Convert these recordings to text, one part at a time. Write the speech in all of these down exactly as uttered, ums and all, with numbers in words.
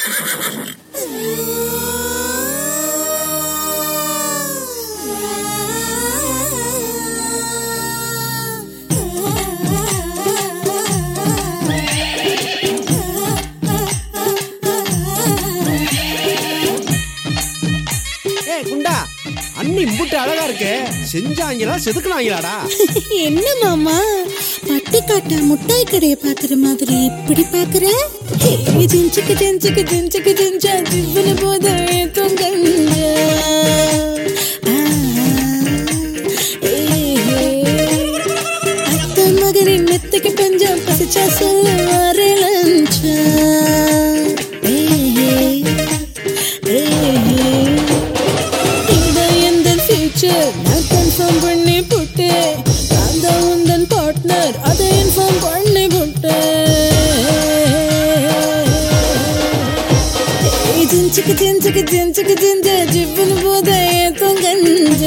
அண்ணி இம்புட்டு அழகா இருக்கு, செஞ்சாங்களா செதுக்குனாங்களாடா? என்ன மாமா பட்டி காட்ட முட்டாய் கடையை பாக்குற மாதிரி இப்படி பாக்குற? ஜிஞ்சுக்கு ஜிஞ்சுக்கு ஜிஞ்சுக்கு ஜிஞ்சா ஜிவ்வுன போத தொங்கஞ்ச அத்த மகனின் மெத்தைக்கு பஞ்சம் பசிச்சா சொல்ல வரலஞ்சா. நான் கன்ஃபார்ம் பண்ணி போட்டு நான் தான் உந்தன் பார்ட்னர், அதை இன்ஃபார்ம் பண்ணி போட்டு ஜிஞ்சுக்கு ஜிஞ்சுக்கு ஜிஞ்சுக்கு ஜிஞ்ச ஜிவ்வுன்னு போத தொங்கஞ்ச.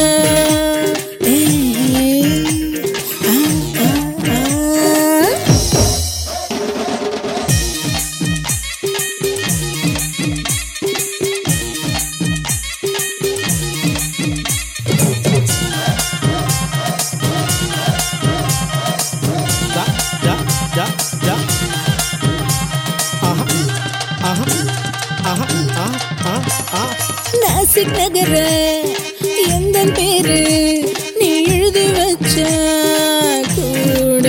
நாசிக் நகர எந்தன் பேரு நீ எழுதி வச்ச கூட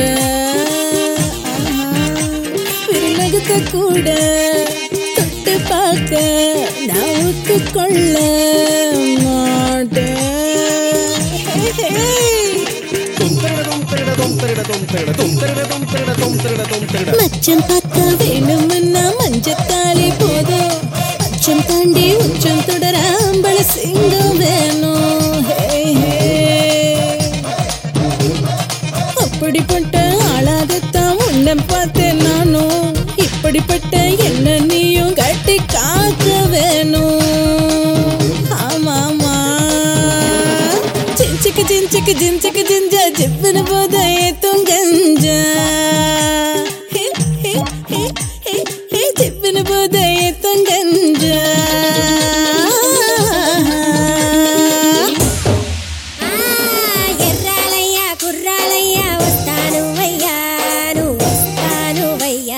விருநகத்தை கூட தொட்டு பார்க்க நான் ஒத்துக்கொள்ள மாட்டேன். மச்சம் பார்க்க வேணும்னா மஞ்சத்தாலே போதும், அச்சம் தாண்டி உச்சம் தொடர அம்பள சிங்கம் வேணும். அப்படிப்பட்ட ஆளாகத்தான் உன்னை பார்த்தேன் நானும், இப்படிப்பட்ட என்ன நீயும் கட்டி காக்க வேணும். ஆமாமா ஜிஞ்சுக்கு ஜிஞ்சுக்கு ஜிஞ்சுக்கு ஜிஞ்சா ஜிவ்வுன போத தொங்கஞ்சா ஜிவ்வுன போத தொங்கஞ்சா. ఎర్రాలయ్యా కుర్రాలయ్యా వస్తాను వయ్యా నువ్వు వస్తాను వయ్యా.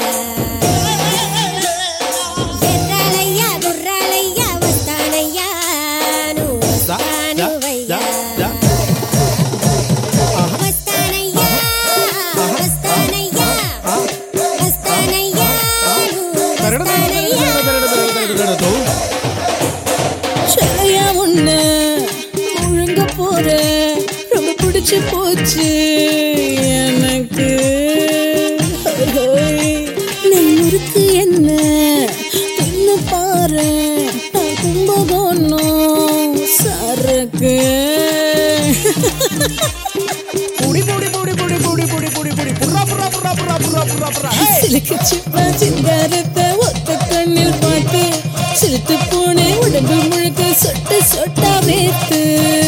ఎర్రాలయ్యా కుర్రాలయ్యా వస్తానయ్యా నువ్వు వస్తాను వయ్యా. వస్తానయ్యా వస్తానయ్యా వస్తానయ్యా నువ్వు వస్తానయ్యా. சரையா உன்ன முழுங்க போற ரொம்ப பிடிச்சு போச்சு எனக்கு. நெல் முறுக்கு என்ன தின்னு பாரு, நான் கும்பகோணம் சரக்கு. சிலுக்கு சிப்பா சிங்காரத்தை ஒத்த கண்ணில் பார்த்து சிலுத்து போனே உடம்பு முழுக்க சொட்ட சொட்டா வேத்து.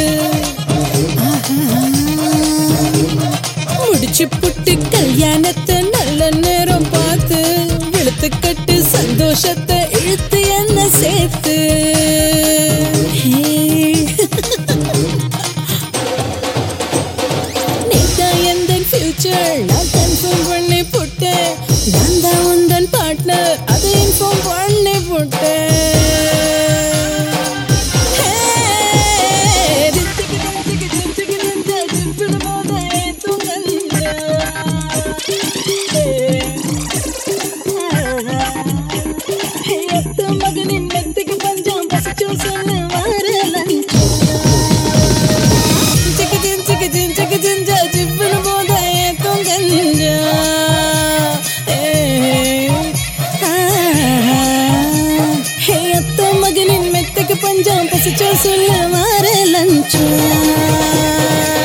முடிச்சு புட்டு கல்யாணத்தை நல்ல நேரம் பார்த்து இழுத்து கட்டு சந்தோஷத்தை இழுத்து என்ன சேர்த்து. நீதான் எந்த ஃபியூச்சர் நான் கன்ஃபார்ம் பண்ணி போட்டேன், நான் தான் உந்தன் பார்ட்னர் அதை இன்ஃபார்ம் பண்ணி போட்டேன். மகனின் மெத்தைக்கு பஞ்சம் பசிச்சோ சொல்லு வரலன் ஜிஞ்சுக்கு ஜிஞ்சுக்கு ஜிஞ்சா ஜிவ்வுன்னு போத தொங்கஞ்சா. அத்த மகனின் மெத்தைக்கு பஞ்சம் பசிச்சோ சொல்லு வரலன்.